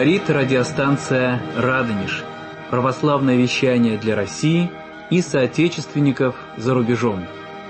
Говорит радиостанция «Радонеж». Православное вещание для России и соотечественников за рубежом.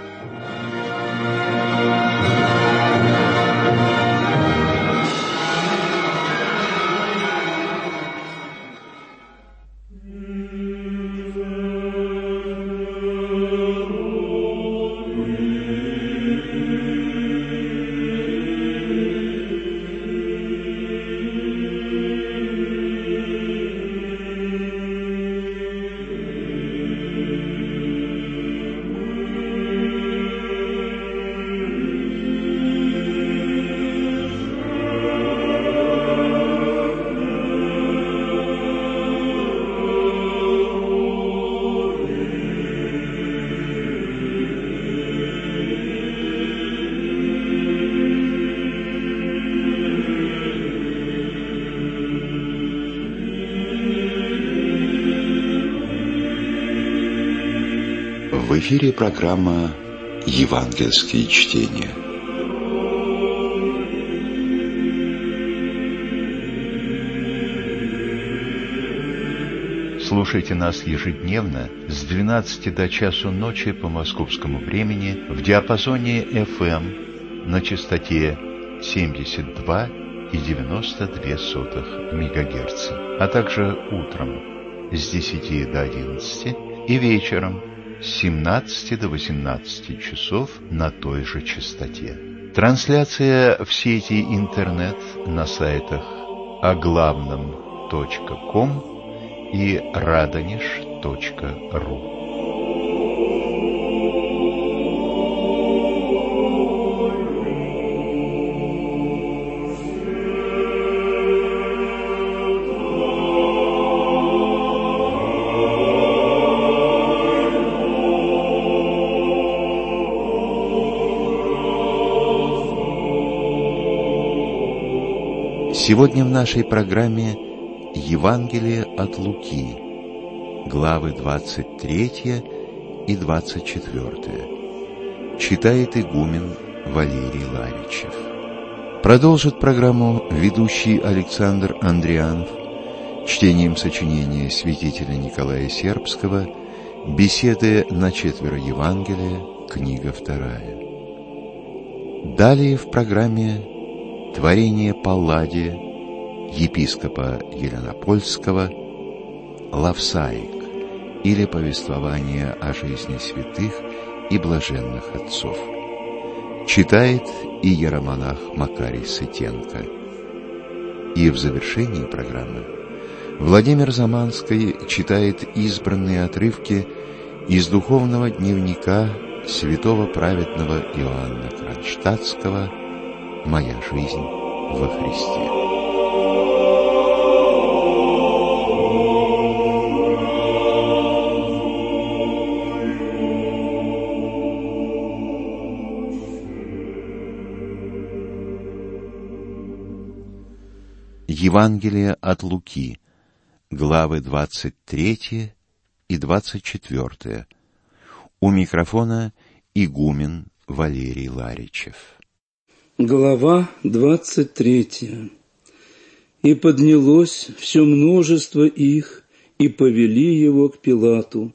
В эфире программа «Евангельские чтения». Слушайте нас ежедневно с 12 до часу ночи по московскому времени в диапазоне FM на частоте 72,92 МГц, а также утром с 10 до 11 и вечером с 17 до 18 часов на той же частоте. Трансляция в сети интернет на сайтах оглавном.ком и radonеж.ру. Сегодня в нашей программе Евангелие от Луки, главы 23 и 24. Читает игумен Валерий Ларичев. Продолжит программу ведущий Александр Андрианов чтением сочинения святителя Николая Сербского «Беседы на четверо Евангелия», книга 2. Далее в программе творение Палладия, епископа Еленопольского, Лавсаик, или повествование о жизни святых и блаженных отцов. Читает иеромонах Макарий Сытенко. И в завершении программы Владимир Заманский читает избранные отрывки из духовного дневника святого праведного Иоанна Кронштадтского «Моя жизнь во Христе». Евангелие от Луки, главы 23 и 24. У микрофона игумен Валерий Ларичев. Глава 23. «И поднялось все множество их, и повели его к Пилату.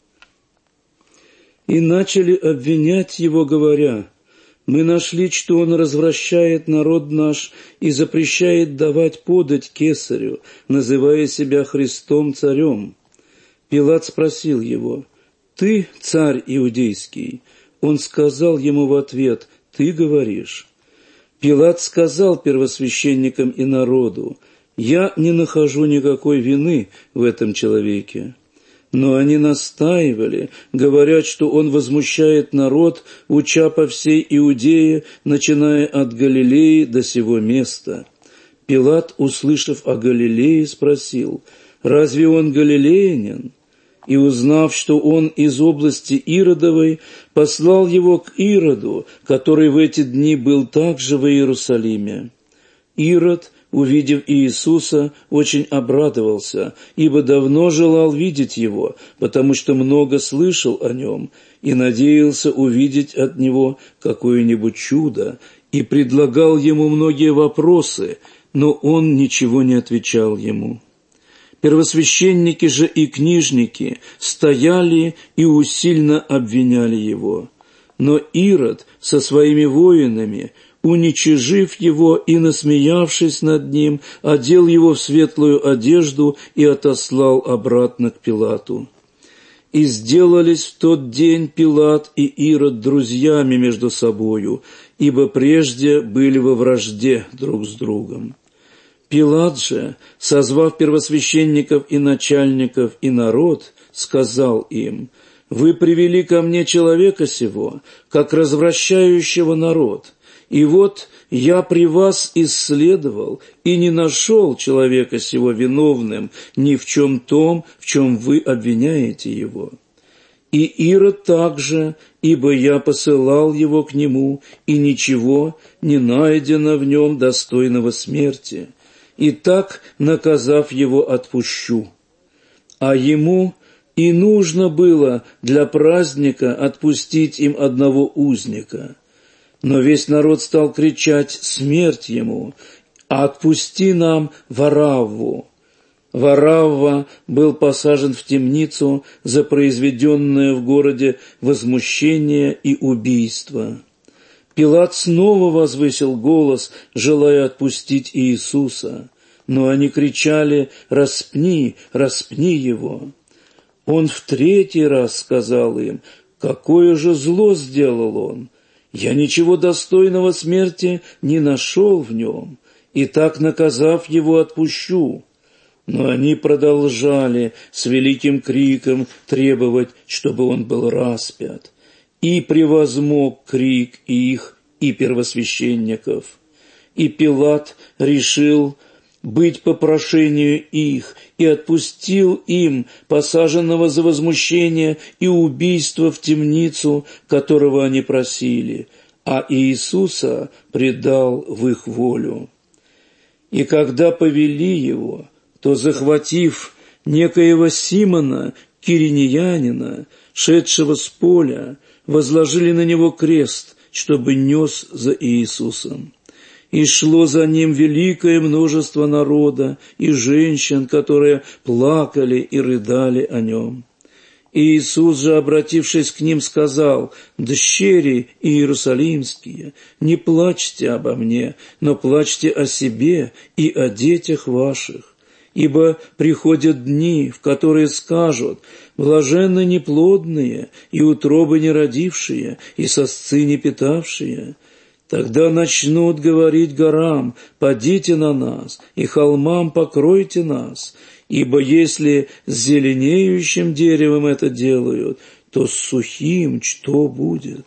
И начали обвинять его, говоря: мы нашли, что он развращает народ наш и запрещает давать подать кесарю, называя себя Христом царем. Пилат спросил его: ты царь иудейский? Он сказал ему в ответ: ты говоришь. Пилат сказал первосвященникам и народу: я не нахожу никакой вины в этом человеке. Но они настаивали, говорят, что он возмущает народ, уча по всей Иудее, начиная от Галилеи до сего места. Пилат, услышав о Галилее, спросил: разве он галилеянин? И, узнав, что он из области Иродовой, послал его к Ироду, который в эти дни был также в Иерусалиме. Ирод, увидев Иисуса, очень обрадовался, ибо давно желал видеть его, потому что много слышал о нем, и надеялся увидеть от него какое-нибудь чудо, и предлагал ему многие вопросы, но он ничего не отвечал ему. Первосвященники же и книжники стояли и усильно обвиняли его. Но Ирод со своими воинами, уничижив его и насмеявшись над ним, одел его в светлую одежду и отослал обратно к Пилату. И сделались в тот день Пилат и Ирод друзьями между собою, ибо прежде были во вражде друг с другом. Пилат же, созвав первосвященников и начальников и народ, сказал им: «Вы привели ко мне человека сего, как развращающего народ, и вот я при вас исследовал и не нашел человека сего виновным ни в чем том, в чем вы обвиняете его. И Ирод также, ибо я посылал его к нему, и ничего не найдено в нем достойного смерти. И так, наказав его, отпущу. А ему и нужно было для праздника отпустить им одного узника. Но весь народ стал кричать: смерть ему, а отпусти нам Варавву». Варавва был посажен в темницу за произведенное в городе возмущение и убийство. Пилат снова возвысил голос, желая отпустить Иисуса, но они кричали: «Распни, распни его!» Он в третий раз сказал им: «Какое же зло сделал он! Я ничего достойного смерти не нашел в нем, и так, наказав его, отпущу». Но они продолжали с великим криком требовать, чтобы он был распят. И превозмог крик их и первосвященников. И Пилат решил быть по прошению их и отпустил им посаженного за возмущение и убийство в темницу, которого они просили, а Иисуса предал в их волю. И когда повели его, то, захватив некоего Симона, киринеянина, шедшего с поля, возложили на него крест, чтобы нес за Иисусом. И шло за ним великое множество народа и женщин, которые плакали и рыдали о нем. И Иисус же, обратившись к ним, сказал: «Дщери иерусалимские, не плачьте обо мне, но плачьте о себе и о детях ваших. Ибо приходят дни, в которые скажут: блаженны неплодные, и утробы не родившие, и сосцы не питавшие. Тогда начнут говорить горам: падите на нас, и холмам: покройте нас. Ибо если с зеленеющим деревом это делают, то с сухим что будет?»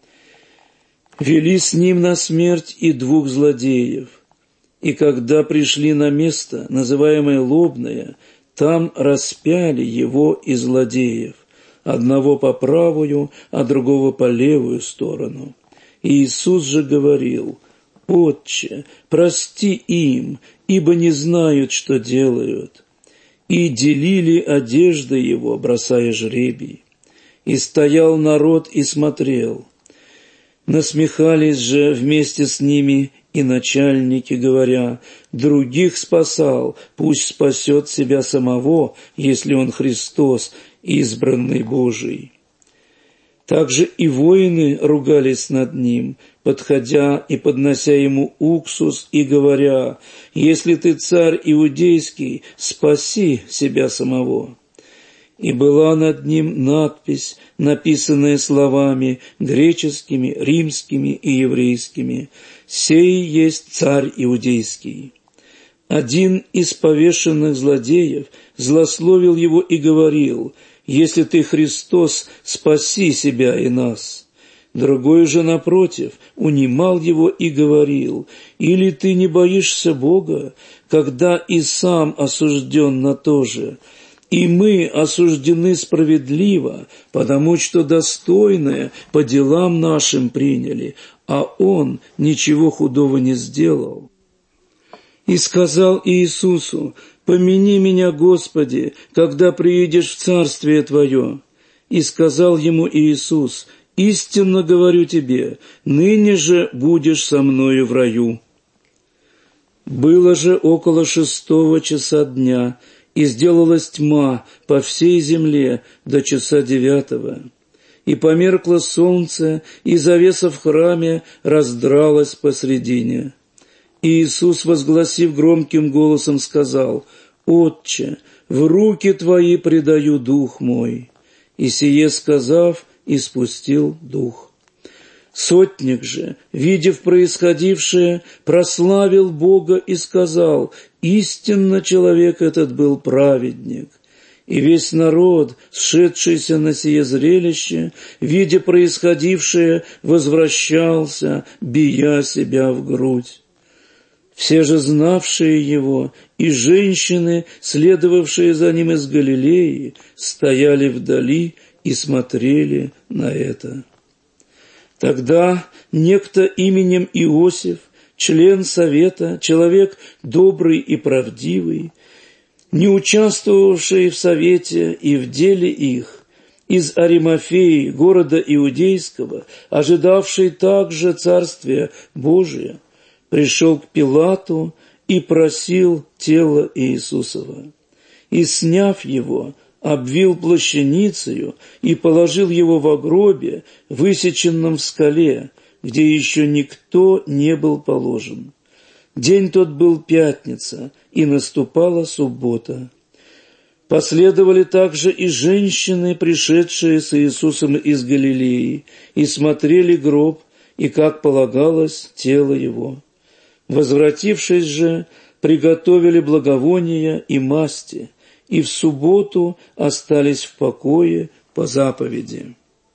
Вели с ним на смерть и двух злодеев. И когда пришли на место, называемое Лобное, там распяли его и злодеев, одного по правую, а другого по левую сторону. И Иисус же говорил: «Отче, прости им, ибо не знают, что делают». И делили одежды его, бросая жребий. И стоял народ и смотрел. Насмехались же вместе с ними и начальники, говоря: «Других спасал, пусть спасет себя самого, если он Христос, избранный Божий». Также и воины ругались над ним, подходя и поднося ему уксус и говоря: «Если ты царь иудейский, спаси себя самого». И была над ним надпись, написанная словами греческими, римскими и еврейскими: «Сей есть царь иудейский». Один из повешенных злодеев злословил его и говорил: «Если ты Христос, спаси себя и нас». Другой же, напротив, унимал его и говорил: «Или ты не боишься Бога, когда и сам осужден на то же? И мы осуждены справедливо, потому что достойное по делам нашим приняли, а он ничего худого не сделал». И сказал Иисусу: «Помяни меня, Господи, когда приедешь в Царствие Твое». И сказал ему Иисус: «Истинно говорю тебе, ныне же будешь со Мною в раю». Было же около 6 часа дня, и сделалась тьма по всей земле до часа 9. И померкло солнце, и завеса в храме раздралась посредине. И Иисус, возгласив громким голосом, сказал: «Отче, в руки Твои предаю дух мой». И сие сказав, испустил дух. Сотник же, видев происходившее, прославил Бога и сказал: «Истинно человек этот был праведник». И весь народ, сшедшийся на сие зрелище, видя происходившее, возвращался, бия себя в грудь. Все же знавшие его и женщины, следовавшие за ним из Галилеи, стояли вдали и смотрели на это. Тогда некто именем Иосиф, член совета, человек добрый и правдивый, не участвовавший в совете и в деле их, из Аримафеи, города Иудейского, ожидавший также Царствия Божия, пришел к Пилату и просил тело Иисусова. И, сняв его, обвил плащаницею и положил его во гробе, высеченном в скале, где еще никто не был положен. День тот был пятница, и наступала суббота. Последовали также и женщины, пришедшие с Иисусом из Галилеи, и смотрели гроб, и, как полагалось, тело его. Возвратившись же, приготовили благовония и масти, и в субботу остались в покое по заповеди.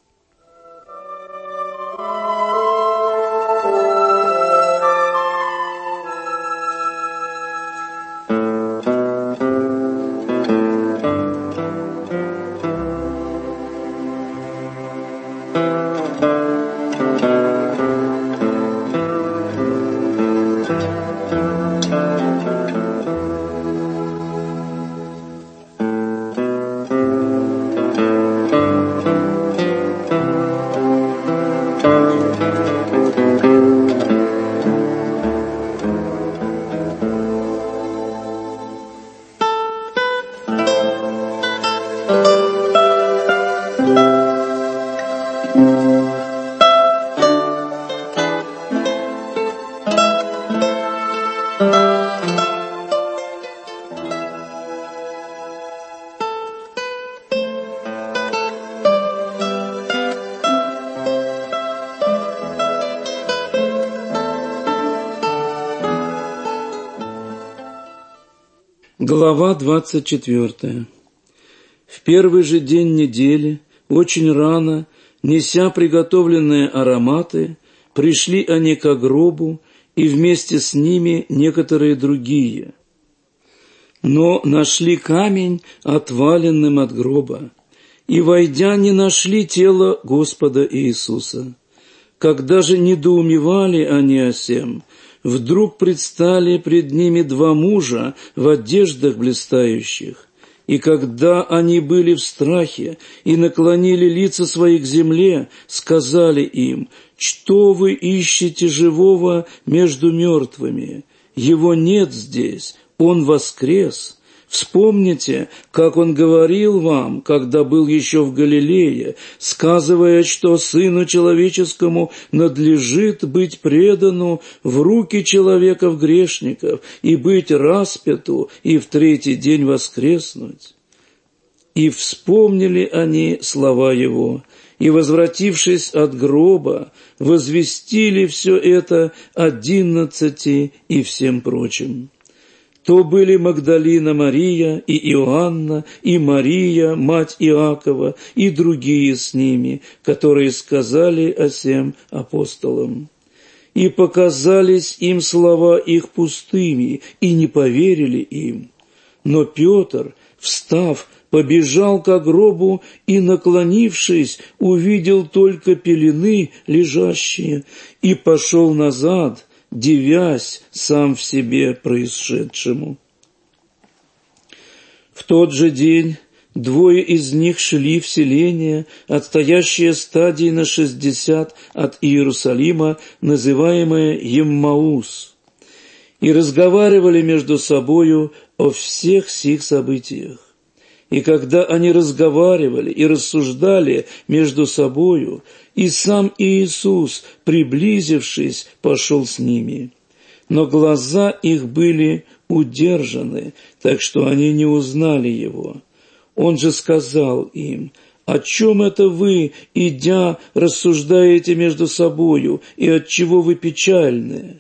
Глава 24. В первый же день недели, очень рано, неся приготовленные ароматы, пришли они ко гробу, и вместе с ними некоторые другие. Но нашли камень отваленным от гроба, и, войдя, не нашли тело Господа Иисуса. Когда же недоумевали они о сем, вдруг предстали пред ними 2 мужа в одеждах блистающих, и когда они были в страхе и наклонили лица свои к земле, сказали им: «Что вы ищете живого между мертвыми? Его нет здесь, он воскрес. Вспомните, как он говорил вам, когда был еще в Галилее, сказывая, что Сыну Человеческому надлежит быть предану в руки человеков-грешников и быть распяту, и в 3-й день воскреснуть». И вспомнили они слова его, и, возвратившись от гроба, возвестили все это 11 и всем прочим. То были Магдалина Мария и Иоанна, и Мария, мать Иакова, и другие с ними, которые сказали о сем апостолам. И показались им слова их пустыми, и не поверили им. Но Петр, встав, побежал ко гробу и, наклонившись, увидел только пелены лежащие, и пошел назад, дивясь сам в себе происшедшему. В тот же день 2 из них шли в селение, отстоящее стадии на 60 от Иерусалима, называемое Еммаус. и разговаривали между собою о всех сих событиях. И когда они разговаривали и рассуждали между собою, и сам Иисус, приблизившись, пошел с ними. Но глаза их были удержаны, так что они не узнали его. Он же сказал им: «О чем это вы, идя, рассуждаете между собою, и отчего вы печальны?»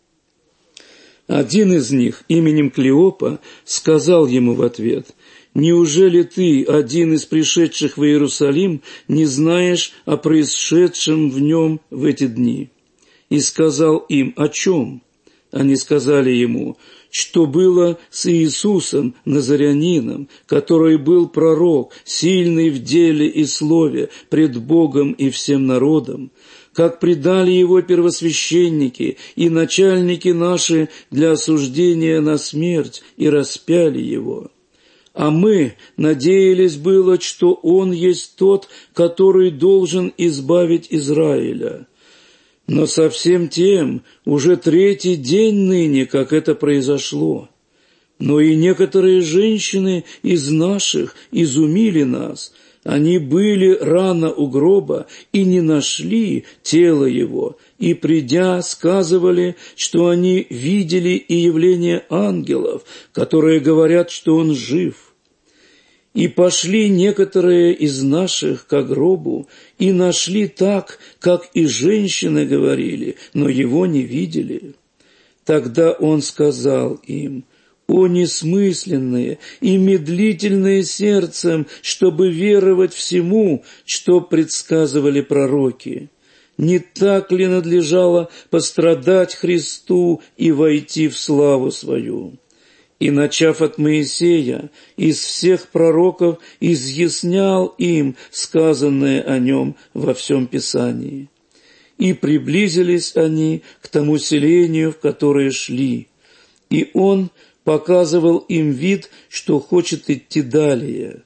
Один из них, именем Клеопа, сказал ему в ответ: «Неужели ты, один из пришедших в Иерусалим, не знаешь о происшедшем в нем в эти дни?» И сказал им: «О чем?» Они сказали ему: «Что было с Иисусом Назарянином, который был пророк, сильный в деле и слове пред Богом и всем народом, как предали его первосвященники и начальники наши для осуждения на смерть и распяли его. А мы надеялись было, что он есть тот, который должен избавить Израиля. Но совсем тем уже 3-й день ныне, как это произошло. Но и некоторые женщины из наших изумили нас. Они были рано у гроба и не нашли тело его, и, придя, сказывали, что они видели и явление ангелов, которые говорят, что он жив. И пошли некоторые из наших ко гробу, и нашли так, как и женщины говорили, но его не видели. Тогда он сказал им: «О несмысленные и медлительные сердцем, чтобы веровать всему, что предсказывали пророки! Не так ли надлежало пострадать Христу и войти в славу свою?» И, начав от Моисея, из всех пророков изъяснял им сказанное о нем во всем Писании. И приблизились они к тому селению, в которое шли, и он показывал им вид, что хочет идти далее.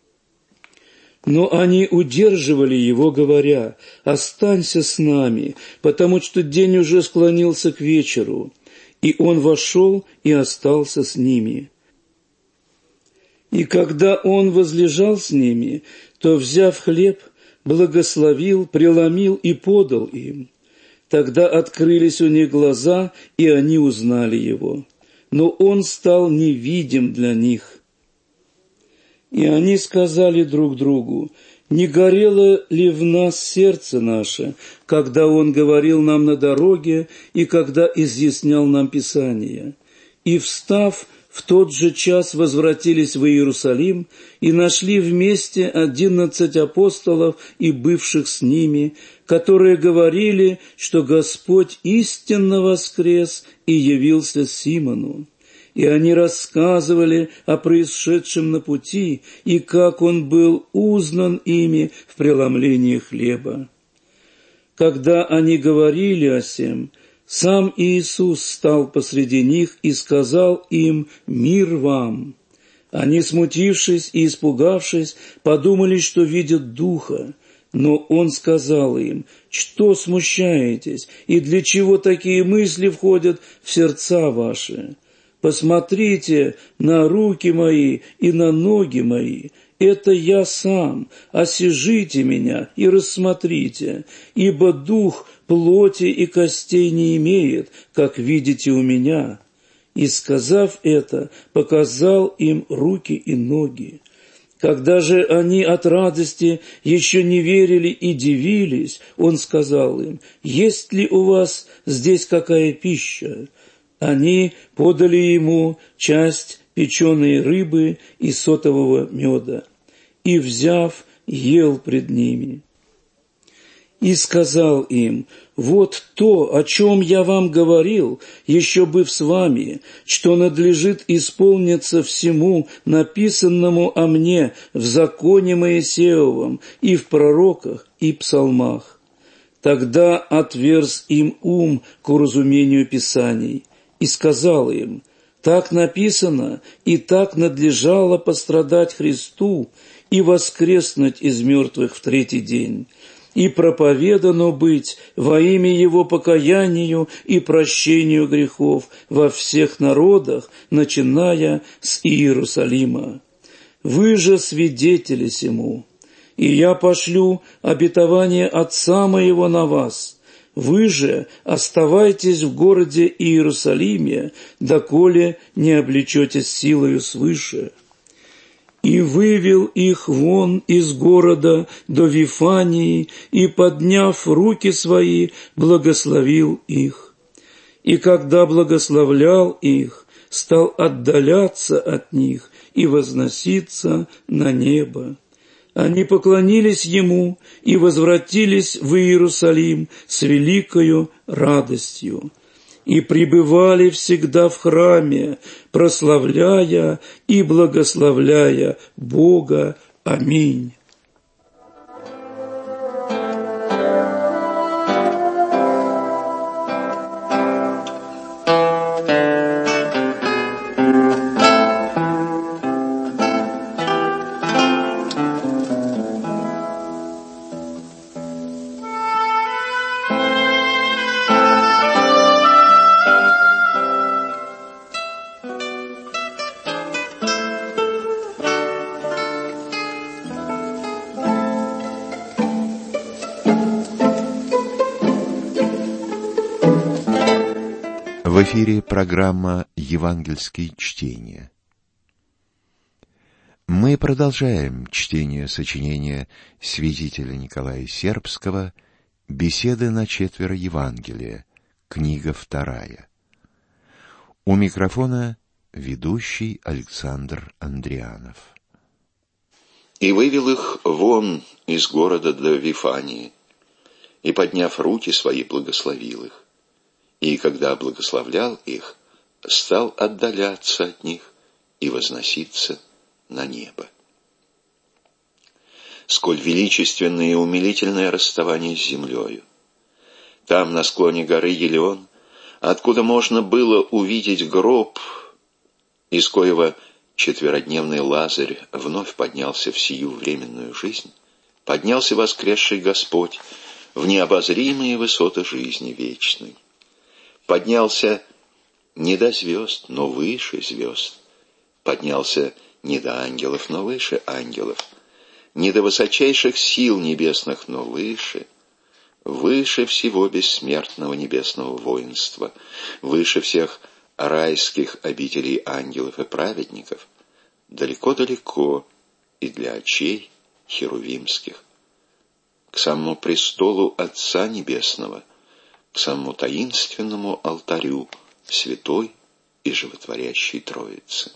Но они удерживали его, говоря: «Останься с нами, потому что день уже склонился к вечеру». И он вошел и остался с ними. И когда он возлежал с ними, то, взяв хлеб, благословил, преломил и подал им. Тогда открылись у них глаза, и они узнали его. Но он стал невидим для них. И они сказали друг другу: «Не горело ли в нас сердце наше, когда он говорил нам на дороге и когда изъяснял нам Писание?» И, встав, в тот же час возвратились в Иерусалим и нашли вместе 11 апостолов и бывших с ними, которые говорили, что Господь истинно воскрес и явился Симону. И они рассказывали о происшедшем на пути и как он был узнан ими в преломлении хлеба. Когда они говорили о сем, сам Иисус стал посреди них и сказал им: «Мир вам!» Они, смутившись и испугавшись, подумали, что видят Духа. Но он сказал им: «Что смущаетесь, и для чего такие мысли входят в сердца ваши? Посмотрите на руки мои и на ноги мои, это я сам, осижите меня и рассмотрите, ибо дух плоти и костей не имеет, как видите у меня». И, сказав это, показал им руки и ноги. Когда же они от радости еще не верили и дивились, он сказал им: «Есть ли у вас здесь какая пища?» Они подали ему часть печеной рыбы и сотового меда, и, взяв, ел пред ними. И сказал им: «Вот то, о чем я вам говорил, еще быв с вами, что надлежит исполниться всему написанному о мне в законе Моисеевом и в пророках и псалмах». Тогда отверз им ум к уразумению Писаний, и сказал им: «Так написано, и так надлежало пострадать Христу и воскреснуть из мертвых в 3-й день, и проповедано быть во имя Его покаянию и прощению грехов во всех народах, начиная с Иерусалима. Вы же свидетели сему, и я пошлю обетование Отца моего на вас. Вы же оставайтесь в городе Иерусалиме, доколе не облечетесь силою свыше». И вывел их вон из города до Вифании, и, подняв руки свои, благословил их. И когда благословлял их, стал отдаляться от них и возноситься на небо. Они поклонились ему и возвратились в Иерусалим с великою радостью. И пребывали всегда в храме, прославляя и благословляя Бога. Аминь. В эфире программа «Евангельские чтения». Мы продолжаем чтение сочинения святителя Николая Сербского «Беседы на четверо Евангелия», книга 2. У микрофона ведущий Александр Андрианов. «И вывел их вон из города до Вифании, и, подняв руки свои, благословил их. И, когда благословлял их, стал отдаляться от них и возноситься на небо». Сколь величественное и умилительное расставание с землею! Там, на склоне горы Елеон, откуда можно было увидеть гроб, из коего четверодневный Лазарь вновь поднялся в сию временную жизнь, поднялся воскресший Господь в необозримые высоты жизни вечной. Поднялся не до звезд, но выше звезд. Поднялся не до ангелов, но выше ангелов. Не до высочайших сил небесных, но выше. Выше всего бессмертного небесного воинства. Выше всех райских обителей ангелов и праведников. Далеко-далеко и для очей херувимских. К самому престолу Отца Небесного, к самому таинственному алтарю святой и животворящей Троицы.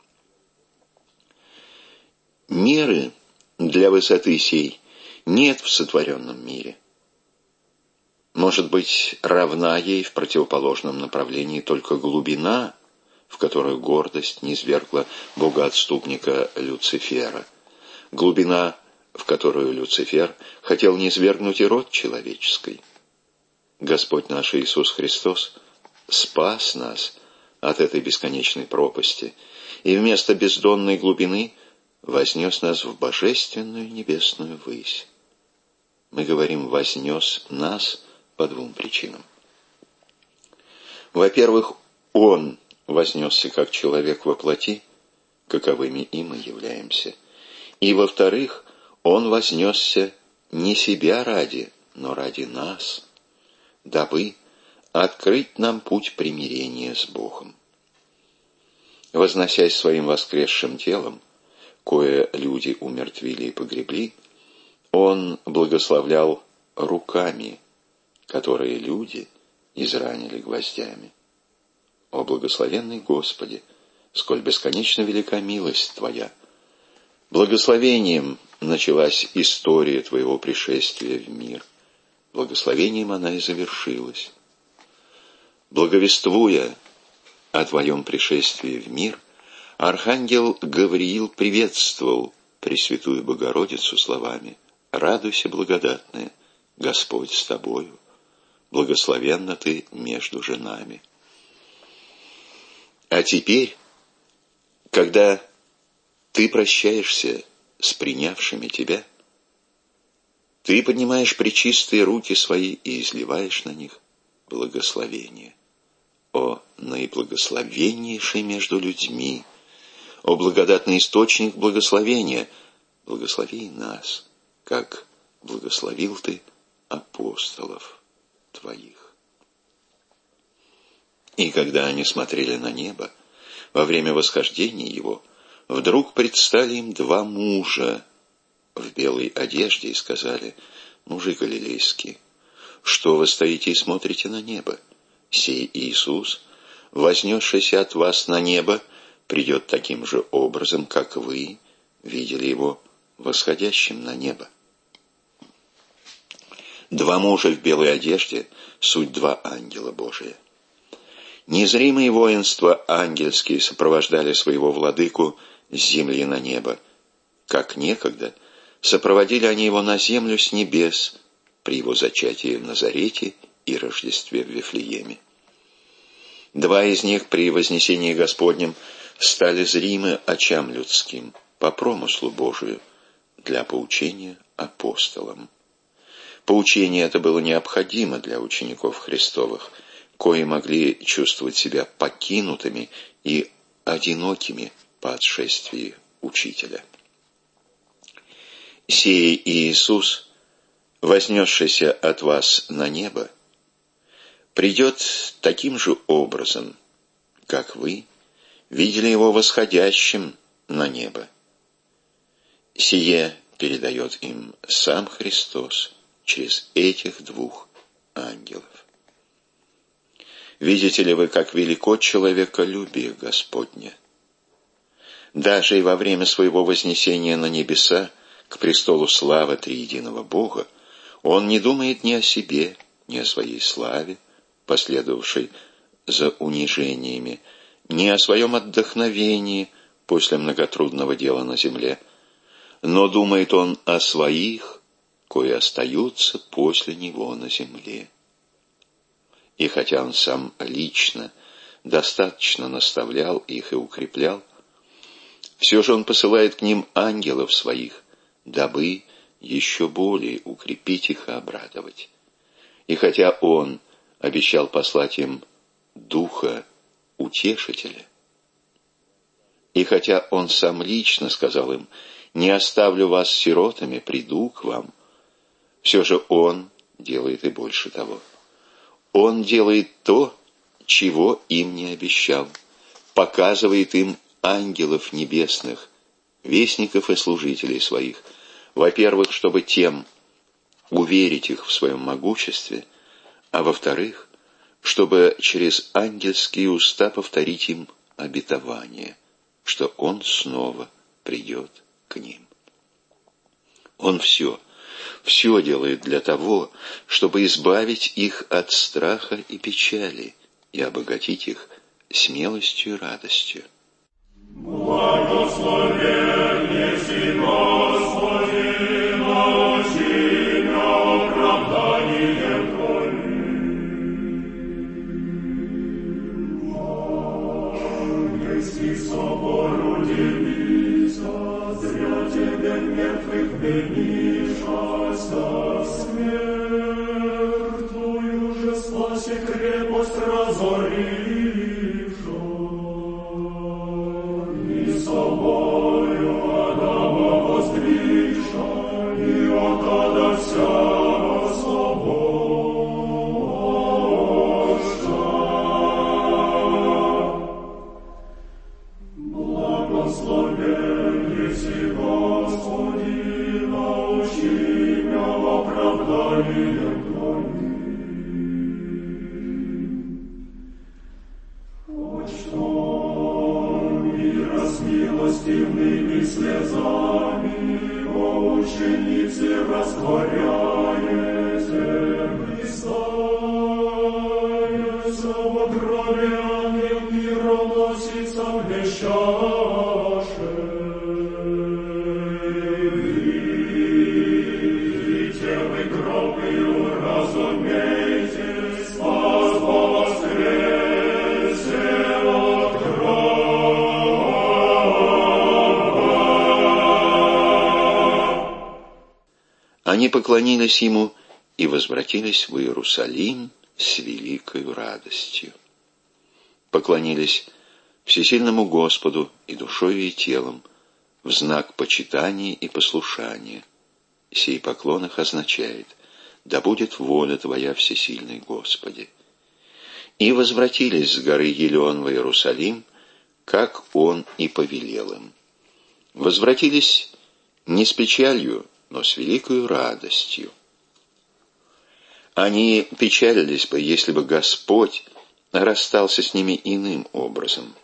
Меры для высоты сей нет в сотворенном мире. Может быть, равна ей в противоположном направлении только глубина, в которую гордость низвергла богоотступника Люцифера. Глубина, в которую Люцифер хотел низвергнуть и род человеческий. Господь наш Иисус Христос спас нас от этой бесконечной пропасти и вместо бездонной глубины вознес нас в божественную небесную высь. Мы говорим «вознес нас» по двум причинам. Во-первых, Он вознесся как человек во плоти, каковыми и мы являемся. И во-вторых, Он вознесся не себя ради, но ради нас, дабы открыть нам путь примирения с Богом. Возносясь своим воскресшим телом, кое люди умертвили и погребли, Он благословлял руками, которые люди изранили гвоздями. О благословенный Господи, сколь бесконечно велика милость Твоя! Благословением началась история Твоего пришествия в мир. Благословением она и завершилась. Благовествуя о Твоем пришествии в мир, архангел Гавриил приветствовал Пресвятую Богородицу словами: «Радуйся, благодатная, Господь с тобою, благословенна ты между женами». А теперь, когда ты прощаешься с принявшими тебя, Ты поднимаешь пречистые руки свои и изливаешь на них благословение. О наиблагословеннейший между людьми, о благодатный источник благословения, благослови нас, как благословил ты апостолов твоих. И когда они смотрели на небо, во время восхождения его, вдруг предстали им два мужа в белой одежде и сказали: мужи галилейские, что вы стоите и смотрите на небо? Сей Иисус, вознесшийся от вас на небо, придет таким же образом, как вы видели его восходящим на небо. Два мужа в белой одежде — суть два ангела Божия. Незримые воинства ангельские сопровождали своего владыку с земли на небо, как некогда сопроводили они его на землю с небес при его зачатии в Назарете и Рождестве в Вифлееме. Два из них при вознесении Господнем стали зримы очам людским по промыслу Божию для поучения апостолам. Поучение это было необходимо для учеников Христовых, кои могли чувствовать себя покинутыми и одинокими по отшествии Учителя. Сей Иисус, вознесшийся от вас на небо, придет таким же образом, как вы видели его восходящим на небо. Сие передает им сам Христос через этих двух ангелов. Видите ли вы, как велико человеколюбие Господне? Даже и во время своего вознесения на небеса к престолу славы триединого Бога он не думает ни о себе, ни о своей славе, последовавшей за унижениями, ни о своем отдохновении после многотрудного дела на земле, но думает он о своих, кои остаются после него на земле. И хотя он сам лично достаточно наставлял их и укреплял, все же он посылает к ним ангелов своих, дабы еще более укрепить их и обрадовать. И хотя он обещал послать им Духа Утешителя, и хотя он сам лично сказал им: «Не оставлю вас сиротами, приду к вам», все же он делает и больше того. Он делает то, чего им не обещал, показывает им ангелов небесных, вестников и служителей своих, во-первых, чтобы тем уверить их в своем могуществе, а во-вторых, чтобы через ангельские уста повторить им обетование, что он снова придет к ним. Он все делает для того, чтобы избавить их от страха и печали и обогатить их смелостью и радостью. Благословен еси Господи, научи меня оправданием Твоим. Если собору девица, зря тебе мертвых винишь, оставь смертную же спаси крепость разоришь. Собою Адама воздвигша, и от ада всяго освобожда. Благословен еси Господи, научи меня оправданием Твоим. Хоть что с милостивными слезами, о ученицы, растворяете Христа, во гробе ангел мира носится в чаше. Видите вы гроб и уразумейте, спас воскресе от гроба. Они поклонились ему и возвратились в Иерусалим с великою радостью. Поклонились всесильному Господу и душою и телом в знак почитания и послушания. Сей поклон их означает: «Да будет воля Твоя, всесильный Господи». И возвратились с горы Елеон в Иерусалим, как Он и повелел им. Возвратились не с печалью, но с великою радостью. Они печалились бы, если бы Господь расстался с ними иным образом.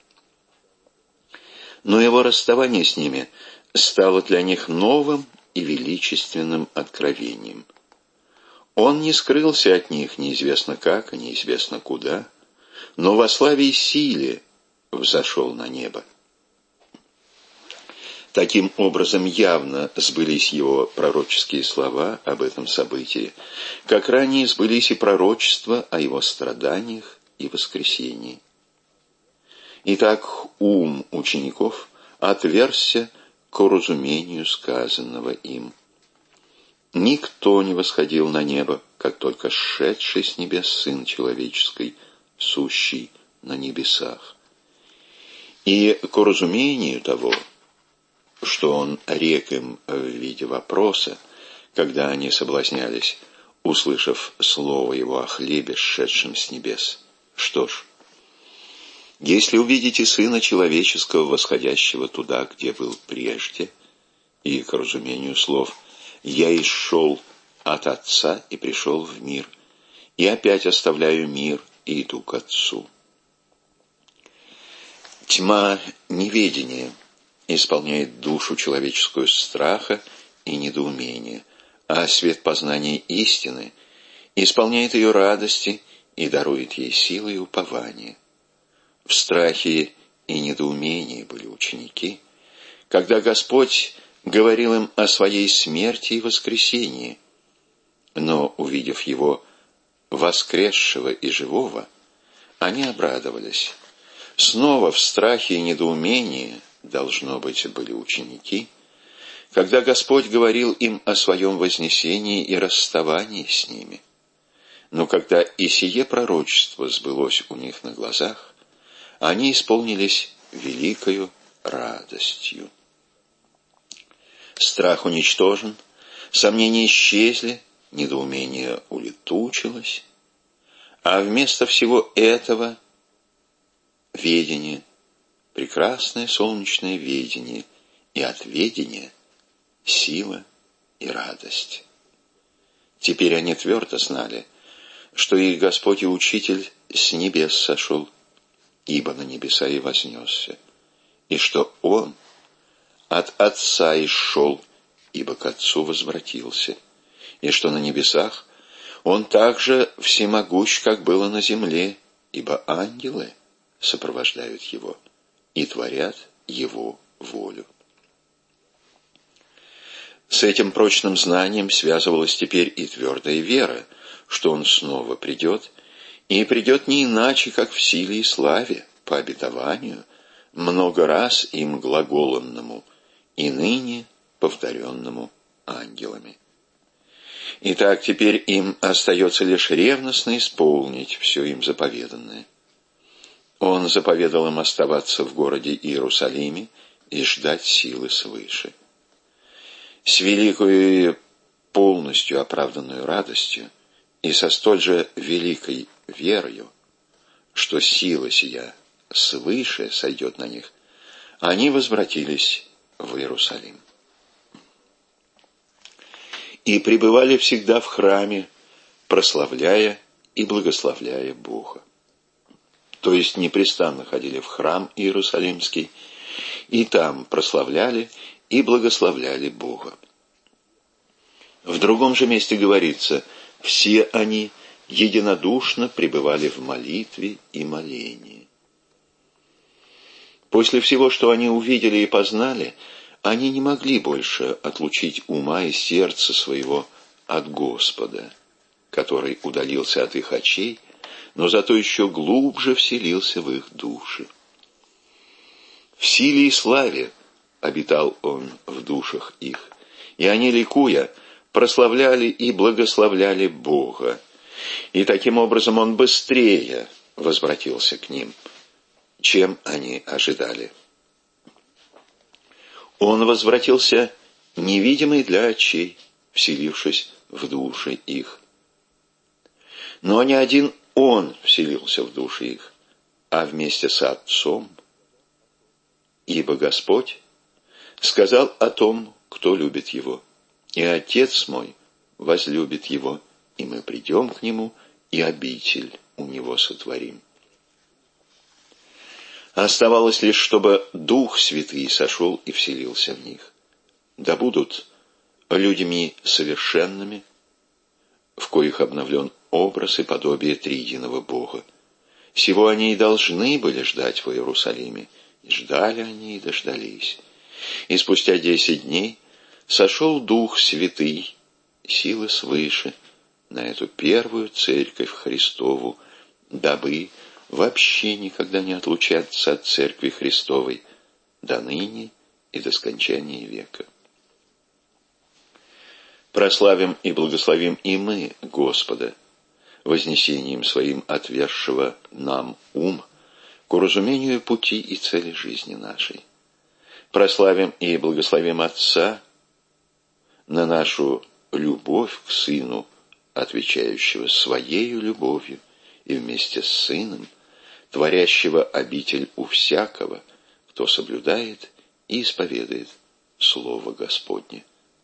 Но Его расставание с ними стало для них новым и величественным откровением. Он не скрылся от них неизвестно как и неизвестно куда, но во славе и силе взошел на небо. Таким образом, явно сбылись его пророческие слова об этом событии, как ранее сбылись и пророчества о его страданиях и воскресении. Итак, ум учеников отверзся к разумению сказанного им. Никто не восходил на небо, как только сшедший с небес Сын Человеческий, сущий на небесах. И к разумению того, что он рек им в виде вопроса, когда они соблазнялись, услышав слово его о хлебе, сшедшем с небес. Что ж, если увидите Сына Человеческого, восходящего туда, где был прежде, и к разумению слов «Я исшел от Отца и пришел в мир, и опять оставляю мир и иду к Отцу». Тьма неведения исполняет душу человеческую страха и недоумения, а свет познания истины исполняет ее радости и дарует ей силы и упование. В страхе и недоумении были ученики, когда Господь говорил им о своей смерти и воскресении, но, увидев Его воскресшего и живого, они обрадовались. Снова в страхе и недоумении, должно быть, были ученики, когда Господь говорил им о своем вознесении и расставании с ними. Но когда и сие пророчество сбылось у них на глазах, они исполнились великою радостью. Страх уничтожен, сомнения исчезли, недоумение улетучилось, а вместо всего этого ведение, прекрасное солнечное ведение, и от ведения сила и радость. Теперь они твердо знали, что их Господь и Учитель с небес сошел, ибо на небеса и вознесся, и что Он от Отца исшел, ибо к Отцу возвратился, и что на небесах Он также всемогущ, как было на земле, ибо ангелы сопровождают Его и творят Его волю. С этим прочным знанием связывалась теперь и твердая вера, что Он снова придет, и придет не иначе, как в силе и славе, по обетованию, много раз им глаголанному, и ныне повторенному ангелами. Итак, теперь им остается лишь ревностно исполнить все им заповеданное. Он заповедал им оставаться в городе Иерусалиме и ждать силы свыше. С великою и полностью оправданной радостью и со столь же великой верою, что сила сия свыше сойдет на них, они возвратились в Иерусалим. И пребывали всегда в храме, прославляя и благословляя Бога. То есть непрестанно ходили в храм Иерусалимский, и там прославляли и благословляли Бога. В другом же месте говорится: «Все они единодушно пребывали в молитве и молении». После всего, что они увидели и познали, они не могли больше отлучить ума и сердца своего от Господа, который удалился от их очей, но зато еще глубже вселился в их души. В силе и славе обитал Он в душах их, и они, ликуя, прославляли и благословляли Бога. И таким образом Он быстрее возвратился к ним, чем они ожидали. Он возвратился невидимый для очей, вселившись в души их. Но не один Он вселился в души их, а вместе с Отцом. Ибо Господь сказал о том, кто любит Его, и Отец мой возлюбит Его, и мы придем к Нему, и обитель у Него сотворим. Оставалось лишь, чтобы Дух Святый сошел и вселился в них. Да будут людьми совершенными, в коих обновлен образ и подобие триединого Бога. Сего они и должны были ждать в Иерусалиме. И ждали они и дождались. И спустя 10 дней сошел Дух Святый, силы свыше, на эту первую церковь Христову, дабы вообще никогда не отлучаться от Церкви Христовой до ныне и до скончания века. Прославим и благословим и мы Господа, вознесением Своим отверзшего нам ум, к уразумению пути и цели жизни нашей. Прославим и благословим Отца на нашу любовь к Сыну, отвечающего Своею любовью, и вместе с Сыном, творящего обитель у всякого, кто соблюдает и исповедует Слово Господне.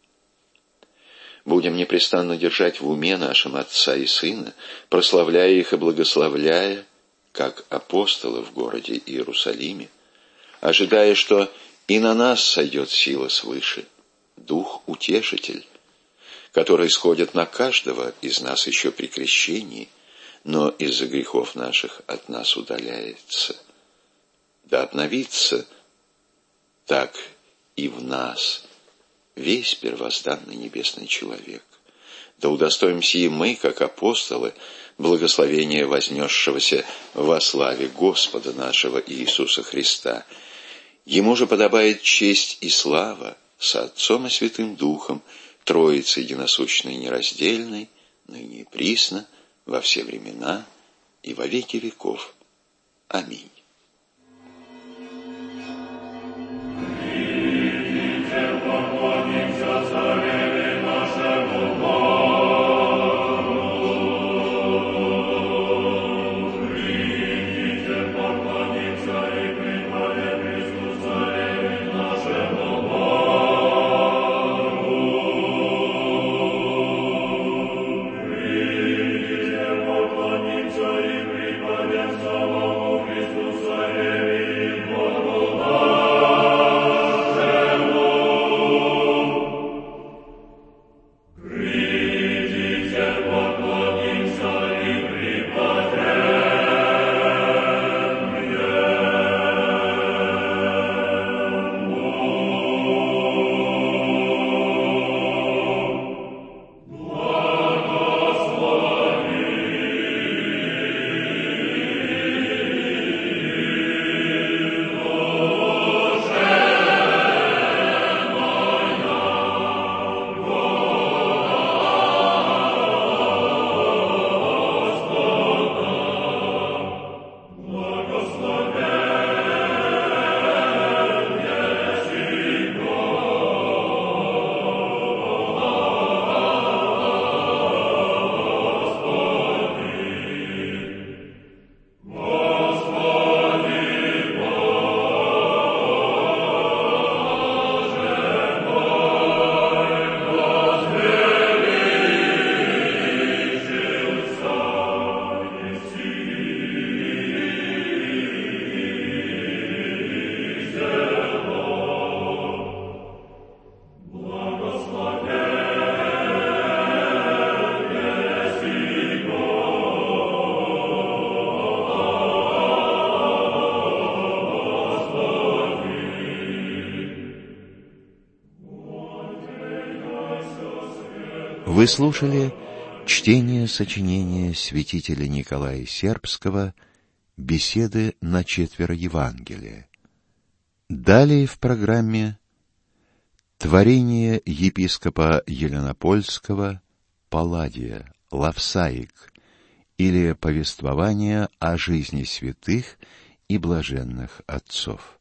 Будем непрестанно держать в уме нашем Отца и Сына, прославляя их и благословляя, как апостолы в городе Иерусалиме, ожидая, что и на нас сойдет сила свыше, Дух-Утешитель, который сходит на каждого из нас еще при крещении, но из-за грехов наших от нас удаляется. Да обновится так и в нас весь первозданный небесный человек. Да удостоимся и мы, как апостолы, благословения вознесшегося во славе Господа нашего Иисуса Христа. Ему же подобает честь и слава со Отцом и Святым Духом, Троицы единосущной и нераздельной, ныне и присно, во все времена и во веки веков. Аминь. Вы слушали чтение сочинения святителя Николая Сербского «Беседы на четверо Евангелия». Далее в программе Творение епископа Еленопольского Палладия, Лавсаик, или повествование о жизни святых и блаженных отцов.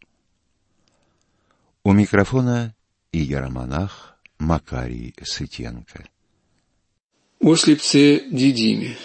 У микрофона иеромонах Макарий Сытенко. О слепце Дидиме.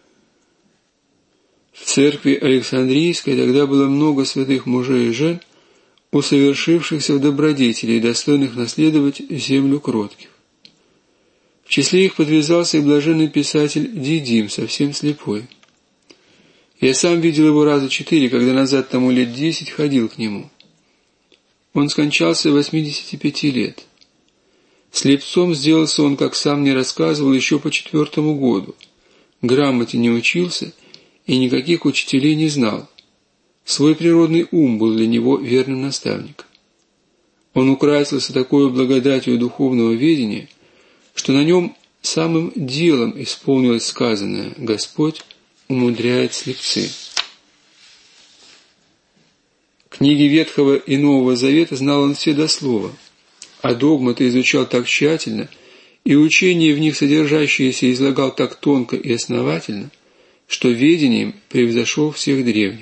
В церкви Александрийской тогда было много святых мужей и жен, усовершившихся в добродетели и достойных наследовать землю кротких. В числе их подвязался и блаженный писатель Дидим, совсем слепой. Я сам видел его раза 4, когда назад тому лет 10 ходил к нему. Он скончался 85 лет. Слепцом сделался он, как сам мне рассказывал, еще по 4-му году. Грамоте не учился и никаких учителей не знал. Свой природный ум был для него верным наставником. Он украсился такой благодатью духовного ведения, что на нем самым делом исполнилось сказанное: «Господь умудряет слепцы». Книги Ветхого и Нового Завета знал он все до слова, а догматы изучал так тщательно, и учения в них содержащиеся излагал так тонко и основательно, что ведением превзошел всех древних.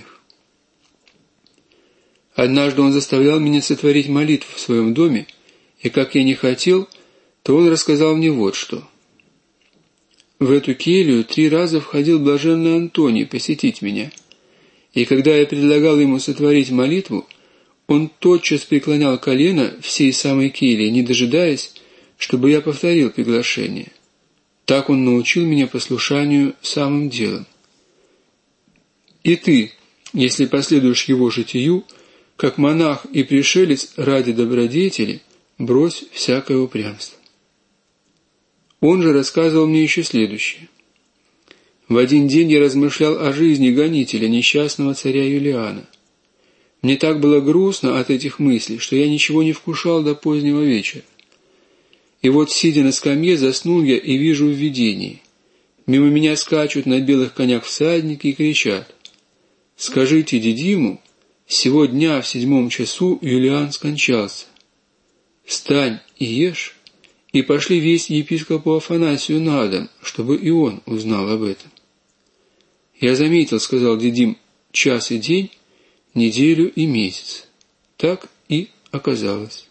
Однажды он заставлял меня сотворить молитву в своем доме, и как я не хотел, то он рассказал мне вот что. В эту келью 3 раза входил блаженный Антоний посетить меня, и когда я предлагал ему сотворить молитву, он тотчас преклонял колено всей самой кельи, не дожидаясь, чтобы я повторил приглашение. Так он научил меня послушанию самым делом. И ты, если последуешь его житию, как монах и пришелец ради добродетели, брось всякое упрямство. Он же рассказывал мне еще следующее. В один день я размышлял о жизни гонителя, несчастного царя Юлиана. Мне так было грустно от этих мыслей, что я ничего не вкушал до позднего вечера. И вот, сидя на скамье, заснул я и вижу в видении. Мимо меня скачут на белых конях всадники и кричат: «Скажите Дидиму, сего дня в 7 часу Юлиан скончался. Встань и ешь, и пошли весть епископу Афанасию на дом, чтобы и он узнал об этом». Я заметил, сказал Дидим, час и день, неделю и месяц. Так и оказалось.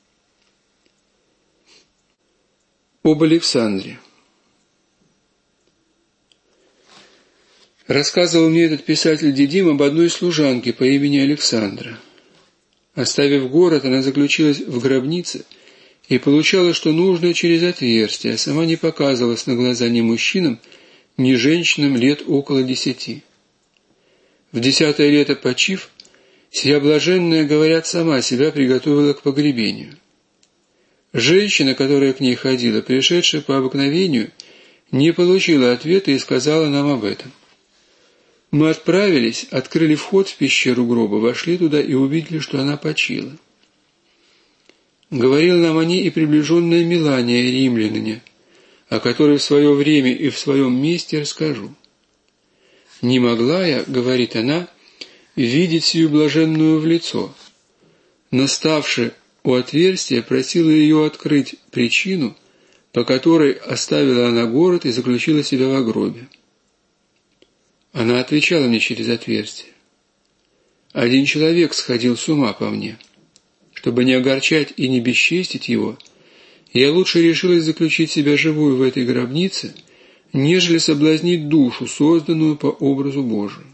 Об Александре. Рассказывал мне этот писатель Дидим об одной служанке по имени Александра. Оставив город, она заключилась в гробнице и получала, что нужно, через отверстие, а сама не показывалась на глаза ни мужчинам, ни женщинам лет около 10. В 10-е лето почив, сия блаженная, говорят, сама себя приготовила к погребению. Женщина, которая к ней ходила, пришедшая по обыкновению, не получила ответа и сказала нам об этом. Мы отправились, открыли вход в пещеру гроба, вошли туда и увидели, что она почила. Говорила нам о ней и приближенная Мелания, римлянине, о которой в свое время и в своем месте расскажу. «Не могла я, — говорит она, — видеть сию блаженную в лицо. Наставши у отверстия, просила ее открыть причину, по которой оставила она город и заключила себя во гробе. Она отвечала мне через отверстие: один человек сходил с ума по мне. Чтобы не огорчать и не бесчестить его, я лучше решилась заключить себя живую в этой гробнице, нежели соблазнить душу, созданную по образу Божию.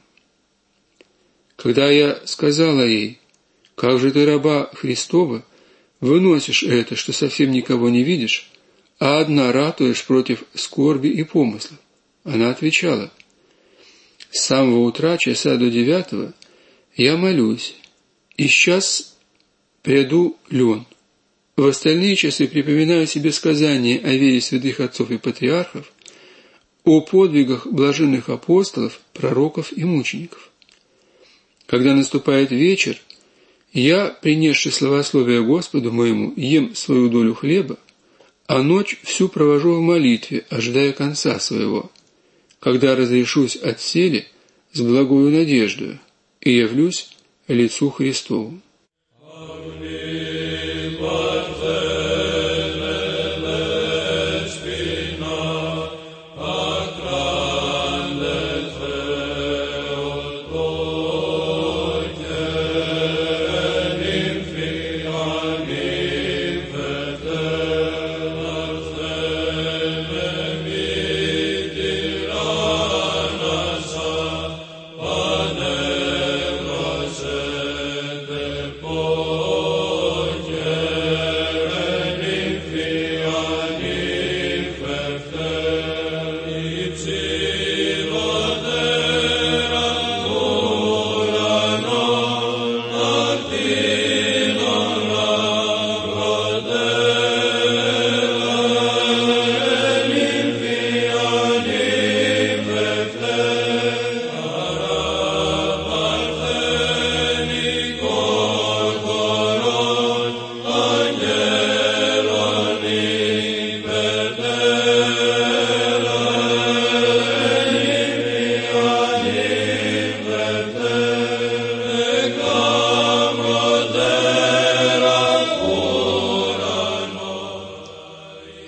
Когда я сказала ей: как же ты, раба Христова, выносишь это, что совсем никого не видишь, а одна ратуешь против скорби и помыслов, она отвечала: с самого утра, часа до 9, я молюсь, и сейчас приду лен. В остальные часы припоминаю себе сказания о вере святых отцов и патриархов, о подвигах блаженных апостолов, пророков и мучеников. Когда наступает вечер, я, принесший славословие Господу моему, ем свою долю хлеба, а ночь всю провожу в молитве, ожидая конца своего, когда разрешусь отселе с благою надеждою и явлюсь лицу Христову. Amen.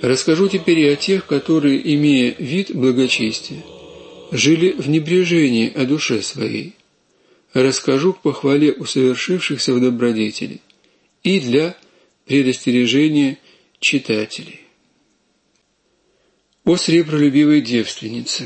Расскажу теперь и о тех, которые, имея вид благочестия, жили в небрежении о душе своей. Расскажу к похвале усовершившихся в добродетели и для предостережения читателей. О сребролюбивой девственнице.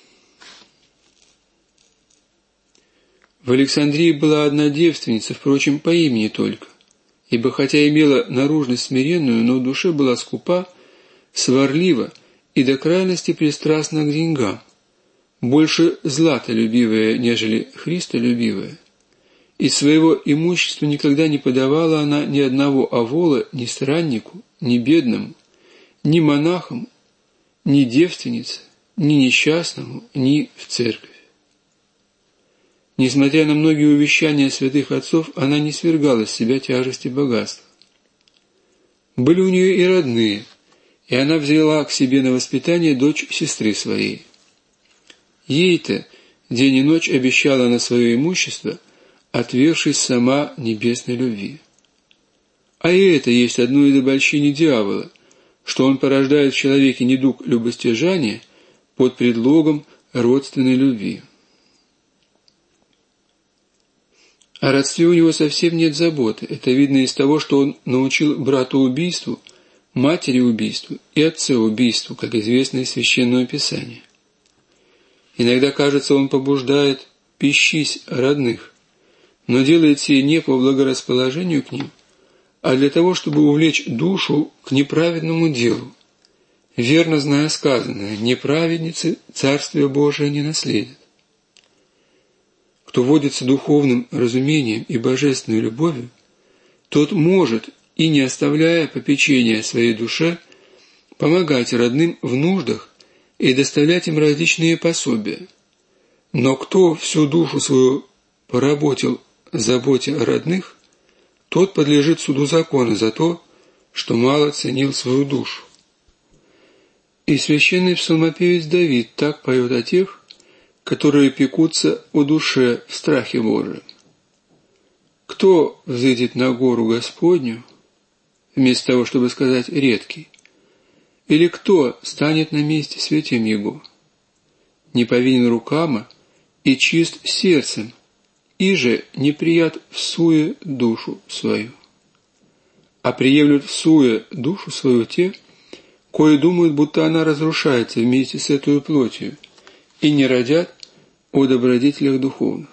В Александрии была одна девственница, впрочем, по имени только, ибо хотя имела наружность смиренную, но в душе была скупа, сварлива и до крайности пристрастна к деньгам, больше златолюбивая, нежели христолюбивая. Из своего имущества никогда не подавала она ни одного овола ни страннику, ни бедному, ни монахам, ни девственнице, ни несчастному, ни в церковь. Несмотря на многие увещания святых отцов, она не свергала с себя тяжести богатства. Были у нее и родные, и она взяла к себе на воспитание дочь сестры своей. Ей-то день и ночь обещала она свое имущество, отвергшись сама небесной любви. А и это есть одно из обольщений дьявола, что он порождает в человеке недуг любостяжания под предлогом родственной любви. О родстве у него совсем нет заботы. Это видно из того, что он научил брату убийству, матери убийству и отце убийству, как известно из Священного Писания. Иногда, кажется, он побуждает «пищись родных», но делает сие не по благорасположению к ним, а для того, чтобы увлечь душу к неправедному делу, верно зная сказанное: «Неправедницы Царствие Божие не наследят». Кто водится духовным разумением и божественной любовью, тот может, и не оставляя попечения своей душе, помогать родным в нуждах и доставлять им различные пособия. Но кто всю душу свою поработил в заботе о родных, тот подлежит суду закона за то, что мало ценил свою душу. И священный псалмопевец Давид так поет о тех, которые пекутся о душе в страхе Божием. Кто взойдет на гору Господню, вместо того, чтобы сказать «редкий», или кто станет на месте святым Его? Не повинен рукама и чист сердцем, и же неприят всуе душу свою. А приемлют всуе душу свою те, кои думают, будто она разрушается вместе с этой плотью, и не родят о добродетелях духовных.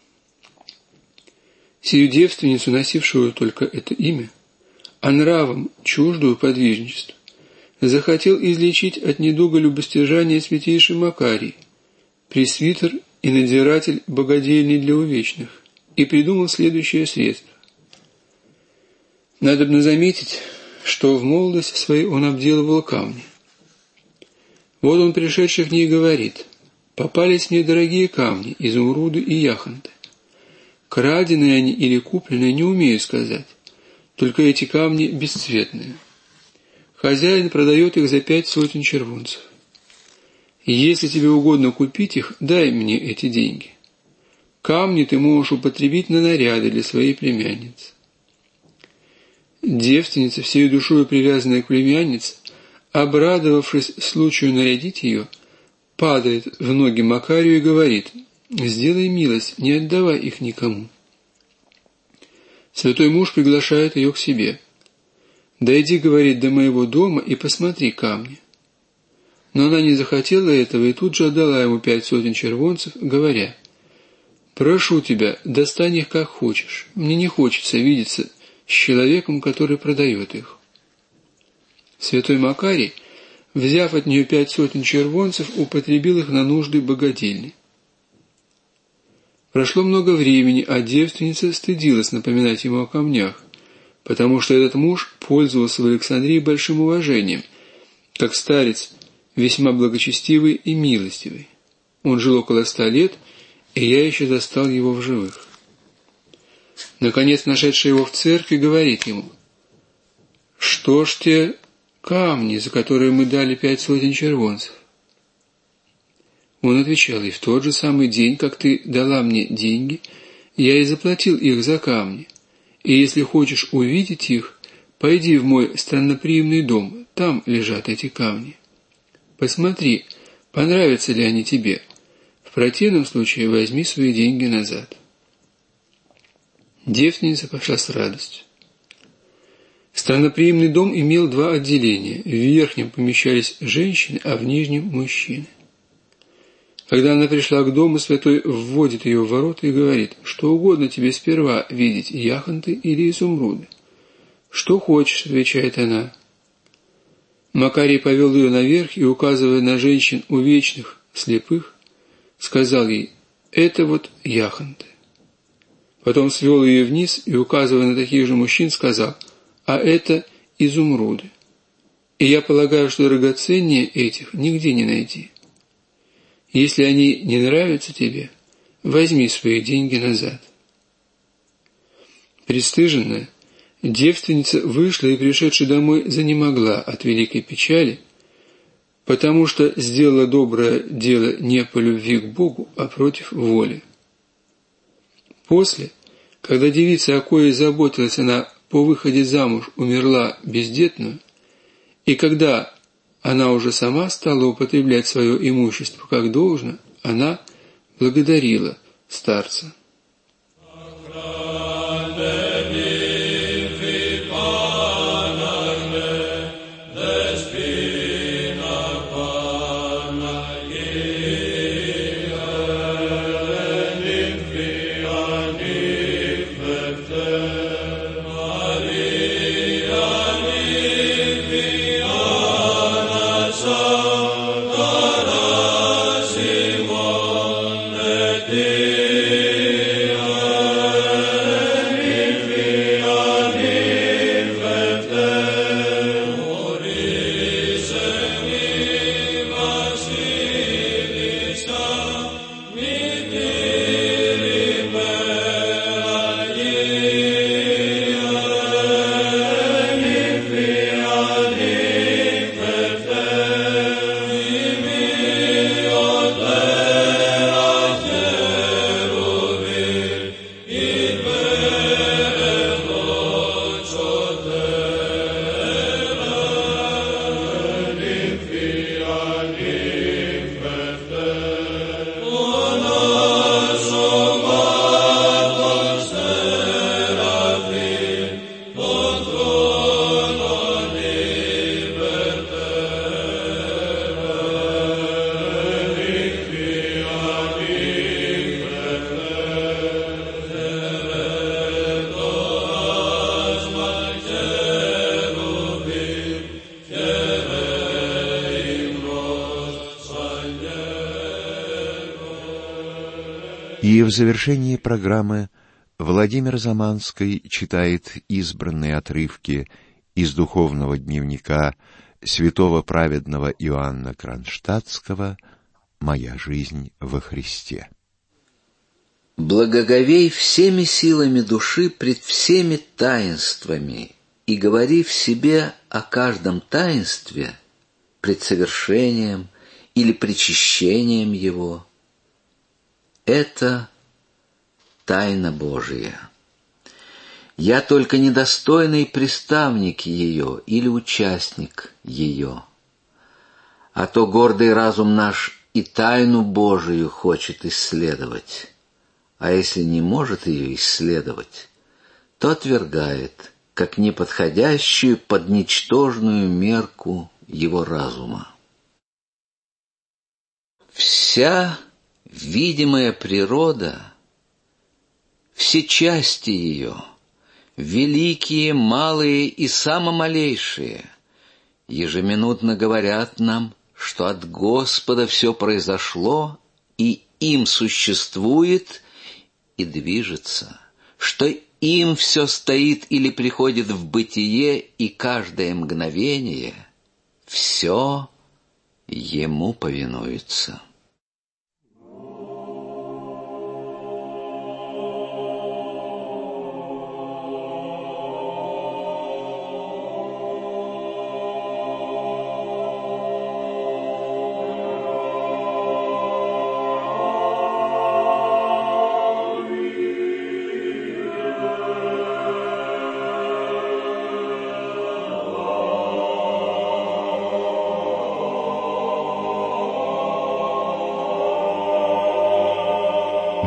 Сию девственницу, носившую только это имя, а нравом чуждую подвижничеству, захотел излечить от недуга любостяжания святейший Макарий, пресвитер и надзиратель богадельни для увечных, и придумал следующее средство. Надобно заметить, что в молодости своей он обделывал камни. Вот он, пришедший к ней, говорит: «Попались мне дорогие камни, изумруды и яхонты. Краденые они или купленные, не умею сказать, только эти камни бесцветные. Хозяин продает их за 5 сотен червонцев. Если тебе угодно купить их, дай мне эти деньги. Камни ты можешь употребить на наряды для своей племянницы». Девственница, всей душою привязанная к племяннице, обрадовавшись случаю нарядить ее, падает в ноги Макарию и говорит: «Сделай милость, не отдавай их никому». Святой муж приглашает ее к себе. «Дойди, — говорит, — до моего дома и посмотри камни». Но она не захотела этого и тут же отдала ему 5 сотен червонцев, говоря: «Прошу тебя, достань их как хочешь, мне не хочется видеться с человеком, который продает их». Святой Макарий, взяв от нее 5 сотен червонцев, употребил их на нужды богадельни. Прошло много времени, а девственница стыдилась напоминать ему о камнях, потому что этот муж пользовался в Александрии большим уважением, как старец, весьма благочестивый и милостивый. Он жил около 100 лет, и я еще застал его в живых. Наконец, нашедший его в церкви, говорит ему: «Что ж те камни, за которые мы дали 5 сотен червонцев?» Он отвечал: «И в тот же самый день, как ты дала мне деньги, я и заплатил их за камни. И если хочешь увидеть их, пойди в мой странноприимный дом, там лежат эти камни. Посмотри, понравятся ли они тебе. В противном случае возьми свои деньги назад». Девственница пошла с радостью. Странноприимный дом имел 2 отделения. В верхнем помещались женщины, а в нижнем – мужчины. Когда она пришла к дому, святой вводит ее в ворота и говорит: «Что угодно тебе сперва видеть, яхонты или изумруды?» «Что хочешь», — отвечает она. Макарий повел ее наверх и, указывая на женщин увечных, слепых, сказал ей: «Это вот яхонты». Потом свел ее вниз и, указывая на таких же мужчин, сказал: «А это изумруды. И я полагаю, что драгоценнее этих нигде не найти. Если они не нравятся тебе, возьми свои деньги назад». Пристыженная, девственница вышла и, пришедшая домой, занемогла от великой печали, потому что сделала доброе дело не по любви к Богу, а против воли. После, когда девица, о коей заботилась она по выходе замуж, умерла бездетную, и когда она уже сама стала употреблять свое имущество как должно, она благодарила старца. И в завершении программы Владимир Заманский читает избранные отрывки из духовного дневника святого праведного Иоанна Кронштадтского «Моя жизнь во Христе». «Благоговей всеми силами души пред всеми таинствами, и говори в себе о каждом таинстве пред совершением или причащением его. Это тайна Божия. Я только недостойный приставник ее или участник ее. А то гордый разум наш и тайну Божию хочет исследовать, а если не может ее исследовать, то отвергает, как неподходящую под ничтожную мерку его разума. Вся видимая природа, все части ее, великие, малые и самомалейшие, ежеминутно говорят нам, что от Господа все произошло и им существует и движется, что им все стоит или приходит в бытие, и каждое мгновение все ему повинуется.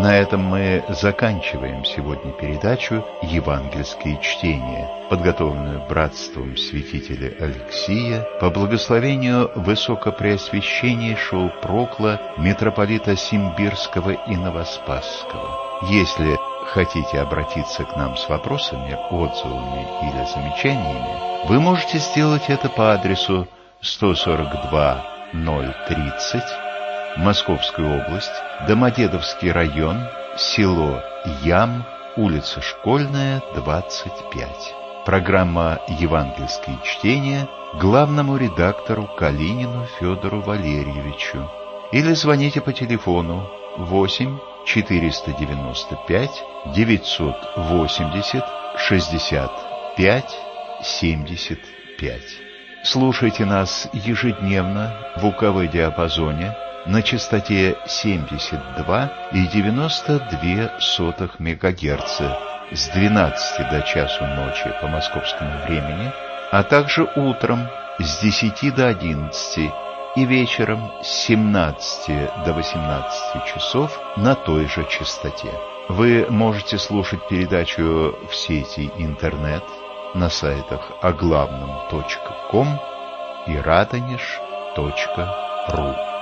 На этом мы заканчиваем сегодня передачу «Евангельские чтения», подготовленную братством святителя Алексия по благословению высокопреосвященнейшего прокла митрополита Симбирского и Новоспасского. Если хотите обратиться к нам с вопросами, отзывами или замечаниями, вы можете сделать это по адресу 142-030, Московская область, Домодедовский район, село Ям, улица Школьная, 25. Программа «Евангельские чтения» главному редактору Калинину Федору Валерьевичу. Или звоните по телефону 8 495 980 65 75. Слушайте нас ежедневно в УКВ-диапазоне на частоте 72,92 МГц с 12 до часу ночи по московскому времени, а также утром с 10 до 11 и вечером с 17 до 18 часов на той же частоте. Вы можете слушать передачу в сети интернет на сайтах оглавном.ком и радонеж.ру.